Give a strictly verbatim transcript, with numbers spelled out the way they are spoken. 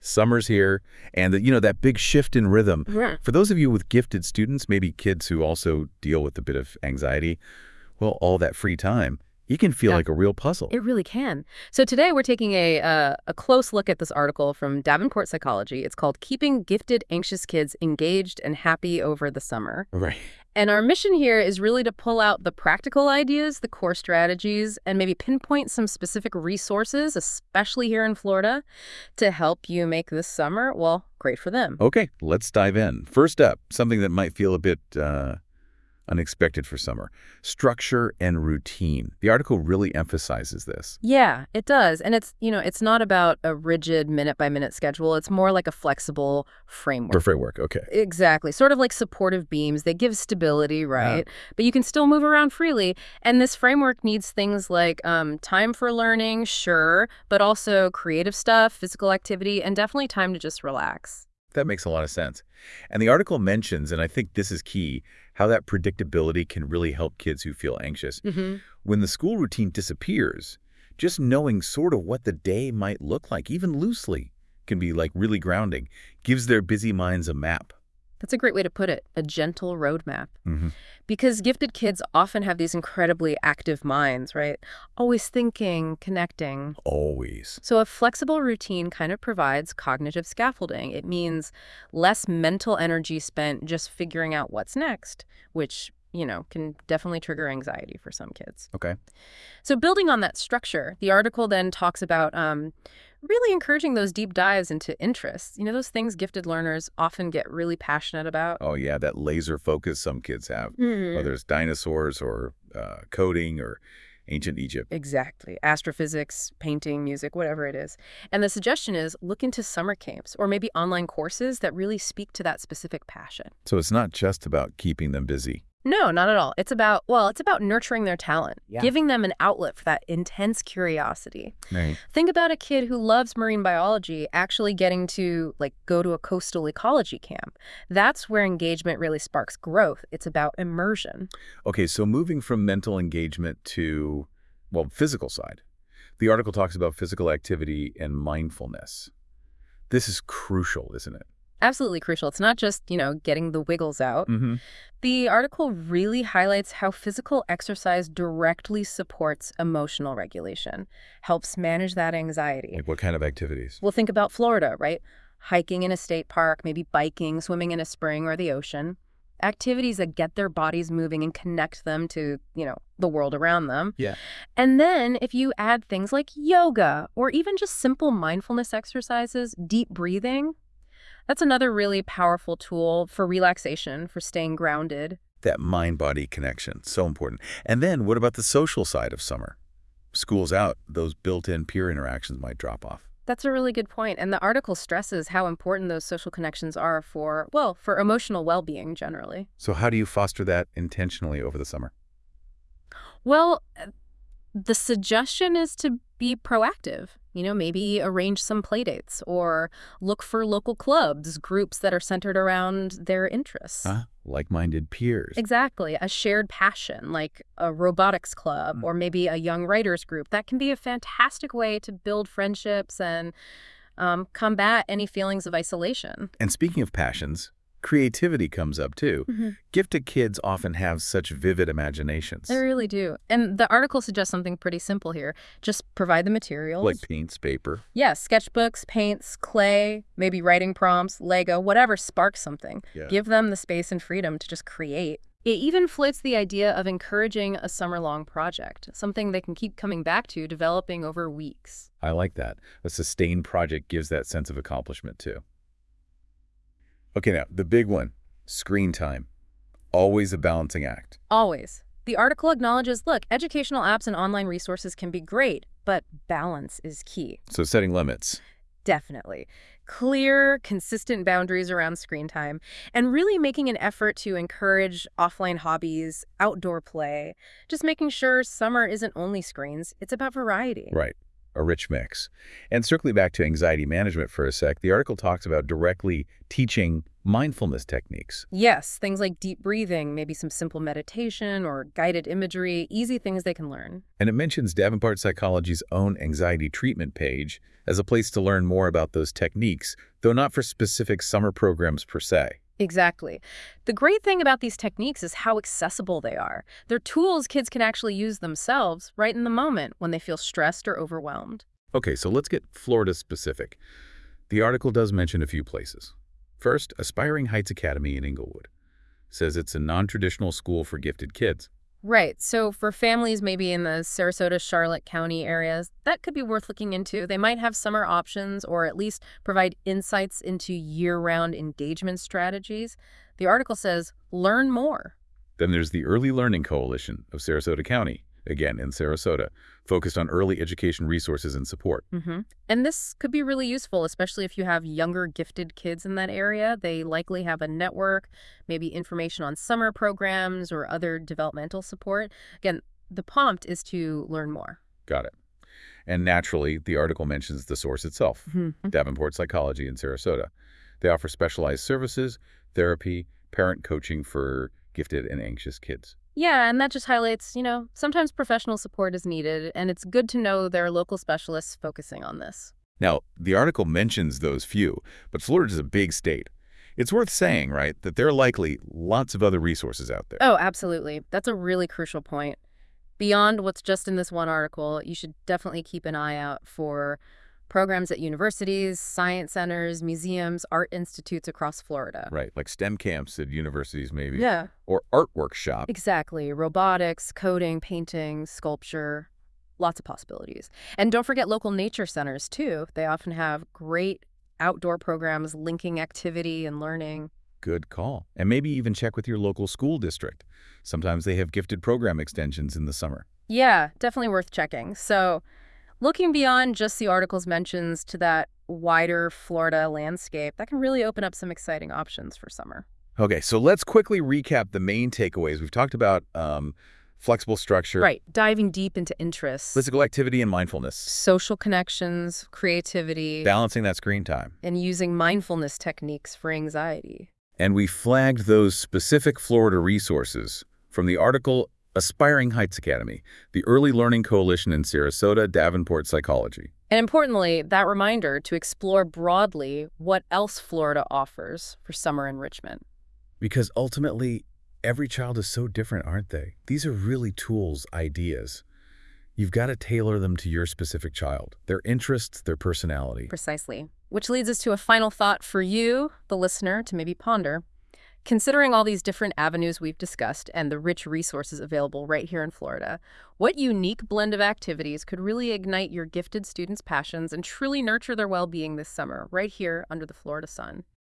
Summer's here, and the, you know, that big shift in rhythm. Yeah. For those of you with gifted students, maybe kids who also deal with a bit of anxiety, well, all that free time, it can feel Yeah. like a real puzzle. It really can. So today we're taking a uh, a close look at this article from Davenport Psychology. It's called Keeping Gifted Anxious Kids Engaged and Happy Over the Summer. Right. And our mission here is really to pull out the practical ideas, the core strategies, and maybe pinpoint some specific resources, especially here in Florida, to help you make this summer, well, great for them. Okay, let's dive in. First up, something that might feel a bit uh, unexpected for summer, structure and routine. The article really emphasizes this. Yeah, it does. And it's, you know, it's not about a rigid minute-by-minute schedule. It's more like a flexible framework. Or framework, okay. Exactly. Sort of like supportive beams. They give stability, right? But you can still move around freely. And this framework needs things like um, time for learning, sure, but also creative stuff, physical activity, and definitely time to just relax. That makes a lot of sense. And the article mentions, and I think this is key, how that predictability can really help kids who feel anxious. Mm-hmm. When the school routine disappears, just knowing sort of what the day might look like, even loosely, can be like really grounding, gives their busy minds a map. That's a great way to put it, a gentle roadmap. Mm-hmm. Because gifted kids often have these incredibly active minds, right? Always thinking, connecting. Always. So a flexible routine kind of provides cognitive scaffolding. It means less mental energy spent just figuring out what's next, which, you know, can definitely trigger anxiety for some kids. Okay. So building on that structure, the article then talks about um, really encouraging those deep dives into interests. You know, those things gifted learners often get really passionate about. Oh, yeah, that laser focus some kids have, Mm. whether it's dinosaurs or uh, coding or ancient Egypt. Exactly. Astrophysics, painting, music, whatever it is. And the suggestion is look into summer camps or maybe online courses that really speak to that specific passion. So it's not just about keeping them busy. No, not at all. It's about, well, it's about nurturing their talent, Yeah. giving them an outlet for that intense curiosity. Right. Think about a kid who loves marine biology actually getting to, like, go to a coastal ecology camp. That's where engagement really sparks growth. It's about immersion. Okay, so moving from mental engagement to, well, physical side. The article talks about physical activity and mindfulness. This is crucial, isn't it? Absolutely crucial. It's not just, you know, getting the wiggles out. Mm-hmm. The article really highlights how physical exercise directly supports emotional regulation, helps manage that anxiety. Like what kind of activities? Well, think about Florida, right? Hiking in a state park, maybe biking, swimming in a spring or the ocean. Activities that get their bodies moving and connect them to, you know, the world around them. Yeah. And then if you add things like yoga or even just simple mindfulness exercises, deep breathing, that's another really powerful tool for relaxation, for staying grounded. That mind-body connection, so important. And then what about the social side of summer? School's out, those built-in peer interactions might drop off. That's a really good point. And the article stresses how important those social connections are for, well, for emotional well-being generally. So how do you foster that intentionally over the summer? Well, the suggestion is to be proactive. You know, maybe arrange some play dates or look for local clubs, groups that are centered around their interests. Huh? Like-minded peers. Exactly. A shared passion, like a robotics club Mm. or maybe a young writers group. That can be a fantastic way to build friendships and um, combat any feelings of isolation. And speaking of passions, creativity comes up too. Mm-hmm. Gifted kids often have such vivid imaginations. They really do. And the article suggests something pretty simple here. Just provide the materials. Like paints, paper. Yeah, sketchbooks, paints, clay, maybe writing prompts, Lego, whatever sparks something. Yeah. Give them the space and freedom to just create. It even floats the idea of encouraging a summer-long project, something they can keep coming back to, developing over weeks. I like that. A sustained project gives that sense of accomplishment too. Okay, now, the big one, screen time. Always a balancing act. Always. The article acknowledges, look, educational apps and online resources can be great, but balance is key. So setting limits. Definitely. Clear, consistent boundaries around screen time, and really making an effort to encourage offline hobbies, outdoor play, just making sure summer isn't only screens, it's about variety. Right. A rich mix. And circling back to anxiety management for a sec, the article talks about directly teaching Mindfulness techniques. Yes, things like deep breathing, maybe some simple meditation or guided imagery, easy things they can learn. And it mentions Davenport Psychology's own anxiety treatment page as a place to learn more about those techniques, though not for specific summer programs per se. Exactly. The great thing about these techniques is how accessible they are. They're tools kids can actually use themselves right in the moment when they feel stressed or overwhelmed. Okay, so let's get Florida specific. The article does mention a few places. First, Aspiring Heights Academy in Inglewood says it's a non-traditional school for gifted kids. Right. So for families maybe in the Sarasota, Charlotte County areas, that could be worth looking into. They might have summer options or at least provide insights into year-round engagement strategies. The article says, learn more. Then there's the Early Learning Coalition of Sarasota County, again in Sarasota, focused on early education resources and support. Mm-hmm. And this could be really useful, especially if you have younger gifted kids in that area. They likely have a network, maybe information on summer programs or other developmental support. Again, the prompt is to learn more. Got it. And naturally, the article mentions the source itself, Mm-hmm. Davenport Psychology in Sarasota. They offer specialized services, therapy, parent coaching for gifted and anxious kids. Yeah, and that just highlights, you know, sometimes professional support is needed, and it's good to know there are local specialists focusing on this. Now, the article mentions those few, but Florida is a big state. It's worth saying, right, that there are likely lots of other resources out there. Oh, absolutely. That's a really crucial point. Beyond what's just in this one article, you should definitely keep an eye out for programs at universities, science centers, museums, art institutes across Florida. Right, like STEM camps at universities maybe. Yeah. Or art workshops. Exactly. Robotics, coding, painting, sculpture, lots of possibilities. And don't forget local nature centers, too. They often have great outdoor programs linking activity and learning. Good call. And maybe even check with your local school district. Sometimes they have gifted program extensions in the summer. Yeah, definitely worth checking. So looking beyond just the article's mentions to that wider Florida landscape, that can really open up some exciting options for summer. Okay, so let's quickly recap the main takeaways. We've talked about um, flexible structure, Right. Diving deep into interests, physical activity and mindfulness, social connections, creativity, balancing that screen time. and using mindfulness techniques for anxiety. And we flagged those specific Florida resources from the article Aspiring Heights Academy, the Early Learning Coalition in Sarasota, Davenport Psychology. And importantly, that reminder to explore broadly what else Florida offers for summer enrichment. Because ultimately, every child is so different, aren't they? These are really tools, ideas. You've got to tailor them to your specific child, their interests, their personality. Precisely. Which leads us to a final thought for you, the listener, to maybe ponder. Considering all these different avenues we've discussed and the rich resources available right here in Florida, what unique blend of activities could really ignite your gifted students' passions and truly nurture their well-being this summer right here under the Florida sun?